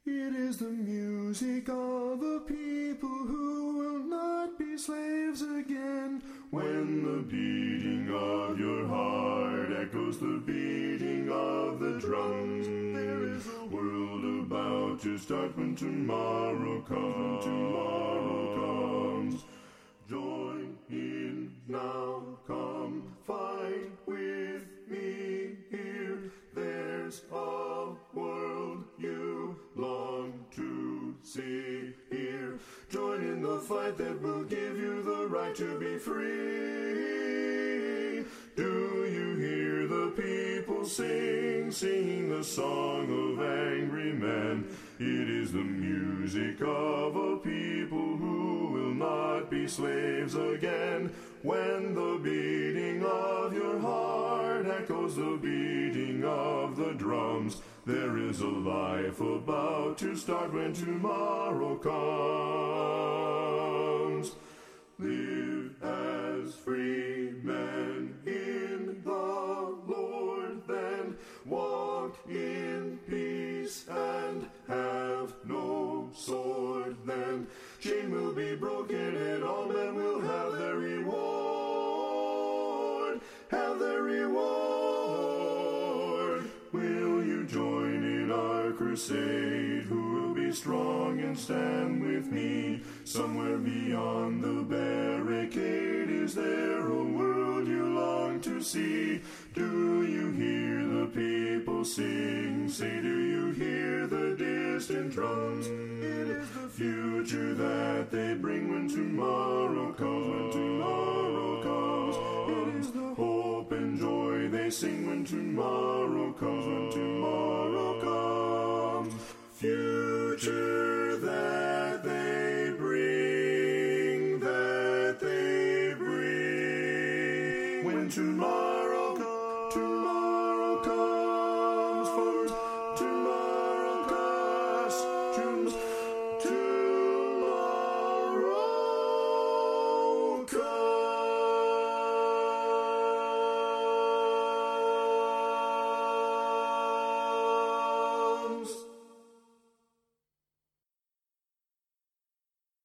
It is the music of a people who will not be slaves again. When the beating of your heart echoes the beating of the drums, there is a world about to start when tomorrow comes. Join in now, come fight with me here. There's a world you long to see here. Join in the fight that will give you the right to be free. Do you hear the people singing the song of angry men? It is the music of a people who will not be slaves again. When the beating of your heart echoes the beating of the drums, there is a life about to start when tomorrow comes. Live as free men in the Lord, then walk in peace and have no sword. Then chain will be broken and all men will have their reward. Have their reward. Will you join in our crusade? Who will be strong and stand with me? Somewhere beyond the barricade, is there a world you long to see? Do you hear the people sing? Say, do you hear the distant drums? It is the future that they bring when tomorrow comes. When tomorrow comes, it is the hope and joy they sing when tomorrow comes. When tomorrow comes, future that they bring, when tomorrow